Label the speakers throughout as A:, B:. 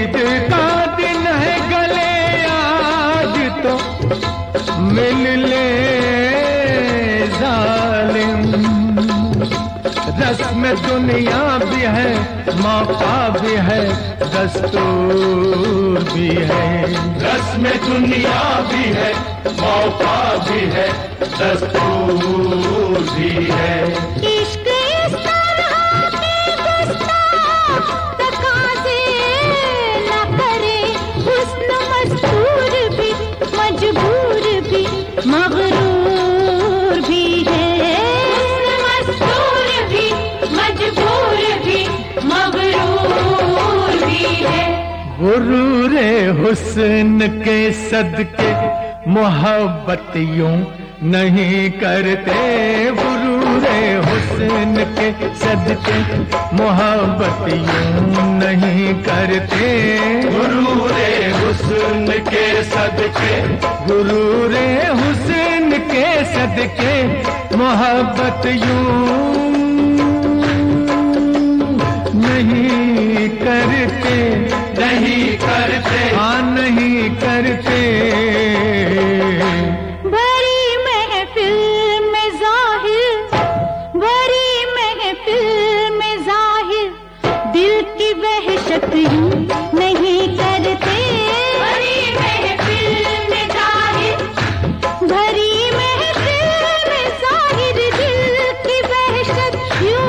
A: ईद का दिन है गले आज तो मिल ले जालिम। रस्म दुनिया भी है, मौका भी है, दस्तूर भी है।
B: रस्म दुनिया भी है, मौका भी है, दस्तूर भी है।
C: इश्क इस तरह के गुस्ताख तकाज़े न करे, हुस्न मस्तूर भी, मजबूर भी, मगरूर भी है। हुस्न मस्तूर भी, मजबूर भी, मगरूर भी है।
A: गुरूरे हुस्न के सदके मोहब्बत यूं नहीं करते। गुरूरे हुस्न के सदके मोहब्बत यूं नहीं करते।
B: गुरूरे हुस्न के सदके,
A: गुरूरे हुस्न के सदके मोहब्बत यूं नहीं करते।
B: नहीं करते,
A: हाँ नहीं करते।
C: भरी महफिल में जाहिर, भरी महफिल में जाहिर, दिल की वहशत यूं नहीं करते। भरी महफिल में जाहिर, भरी महफिल में जाहिर, दिल की वहशत यूं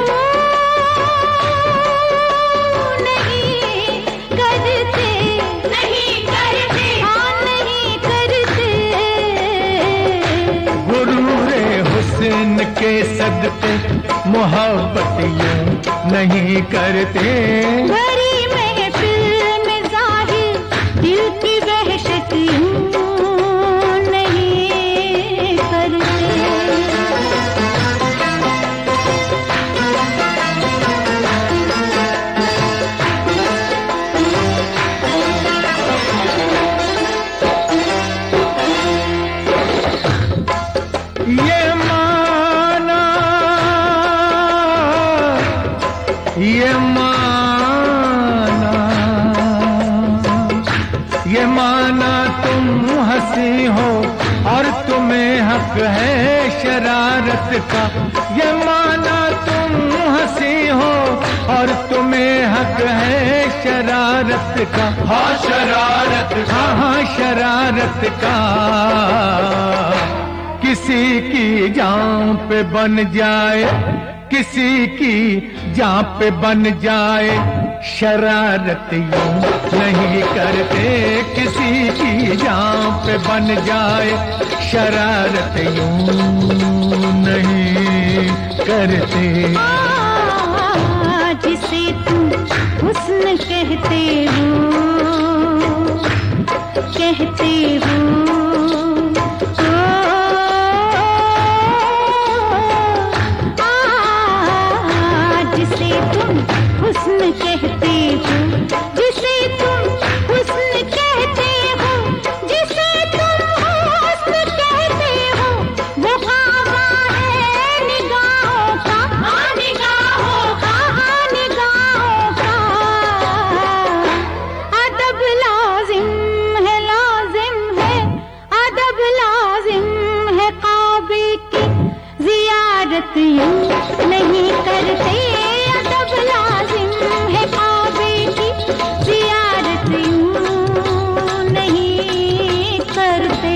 C: नहीं करते। नहीं करते, हाँ नहीं करते।
A: गुरूरे हुस्न के सदके मोहब्बत यूं नहीं करते।
C: भरी महफिल में जाहिर, दिल की वहशत यूं नहीं करते।
A: ये माना, ये माना, ये माना तुम हंसी हो और तुम्हें हक है शरारत का। ये माना तुम हंसी हो और तुम्हें हक है शरारत का।
B: हाँ शरारत का,
A: हाँ हाँ शरारत का। किसी की जान पे बन जाए, किसी की जान पे बन जाए, शरारत यूं नहीं करते। किसी की जान पे बन जाए, शरारत यूं नहीं करते।
C: जिसे तुम हुस्न कहते हो, कहते हो, जिसे तुम हुस्न कहते हो, जिसे तुम हुस्न कहते हो, जिसे तुम हुस्न कहते हो, वो ख्वाबा है निगाहों का। हाँ निगाहों का, हाँ निगाहों का। अदब लाजिम है, लाजिम है, अदब लाजिम है, काबे की जियारत यूं नहीं करते। अदब लाजिम है, काबे की जियारत यूं नहीं करते।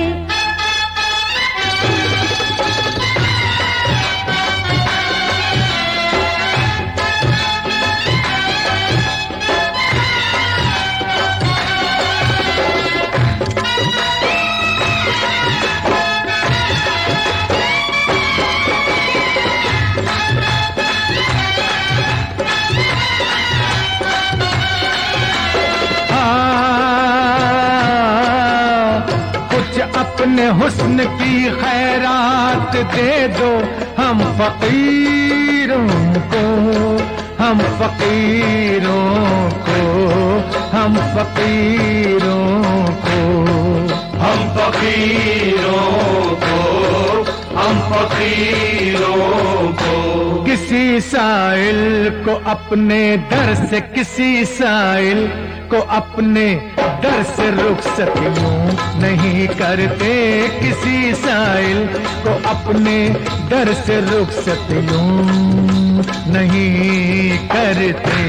A: अपने हुस्न की खैरात दे दो हम फकीरों को, हम फकीरों को, हम फकीरों को,
B: हम फकीरों को, हम फकीरों को।
A: किसी साइल को अपने दर से, किसी साइल को अपने दर से रुखसत यूं नहीं करते, किसी साइल को अपने दर से रुखसत यूं नहीं करते।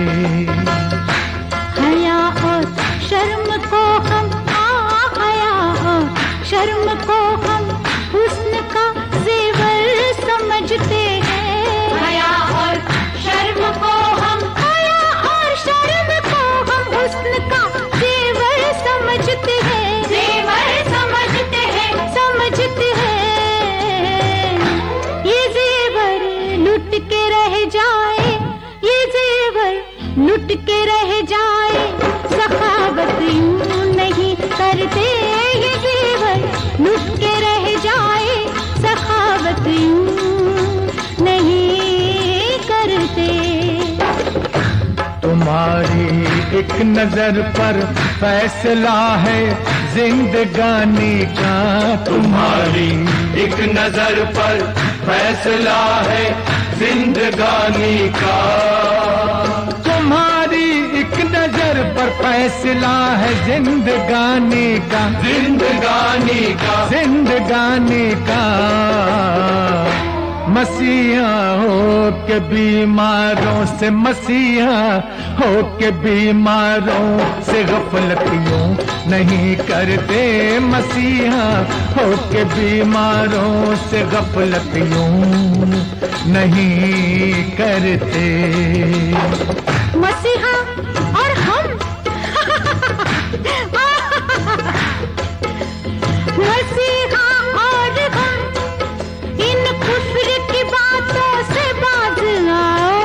C: हया और शर्म को हम हया और शर्म को हम हुस्न का जेवर समझते हैं। हया और शर्म को हम हुस्न का जेवर समझते हैं, जेवर समझते हैं, समझते हैं। ये जेवर लुट के रह जाए, ये जेवर लुट के रह जाए, सखावत यूं नहीं करते। ये जेवर लुट के रह जाए, सखावत यूं नहीं करते।
A: तुम्हारी एक नजर पर फैसला है जिंदगानी का,
B: तुम्हारी एक नजर पर फैसला है जिंदगानी का।
A: तुम्हारी एक नजर पर फैसला है जिंदगानी का,
B: जिंदगानी का,
A: जिंदगानी का। मसीहा हो के बीमारों से, मसीहा हो के बीमारों से गफलत यूं नहीं करते, मसीहा हो के बीमारों से गफलत यूं नहीं करते।
C: मसीहा और हम मसीहा और हम इन कुफ्र की बातों से बाज आओ।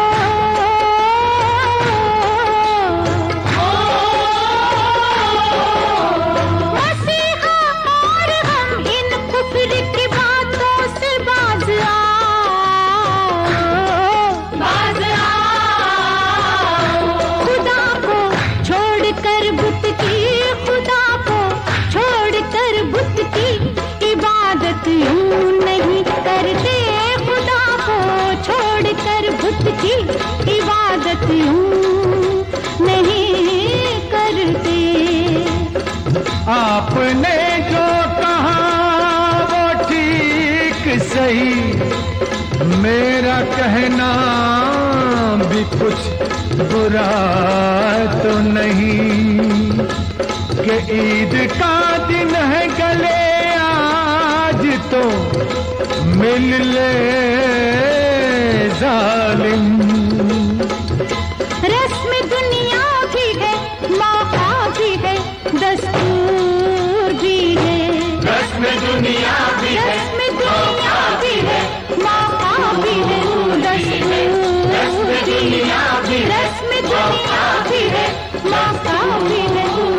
C: मसीहा और हम इन कुफ्र की बातों से बाज आओ, बाज आओ। खुदा को छोड़कर बुत की, खुदा को छोड़कर बुत की इबादत यूं नहीं करते। खुदा को छोड़कर बुत की इबादत यूं नहीं करते।
A: आपने जो कहा वो ठीक सही, मेरा कहना भी कुछ बुरा तो नहीं, कि ईद का दिन है गले आज तो मिल ले जालिम।
C: रस्म दुनिया भी है, मौका भी है, दस्तूर भी है।
B: रस्म दुनिया भी है,
C: रस्म दुनिया भी है, मौका भी है, दस्तूर
B: रस्म दुनिया भी है,
C: रस्म दुनिया भी है, मौका भी है।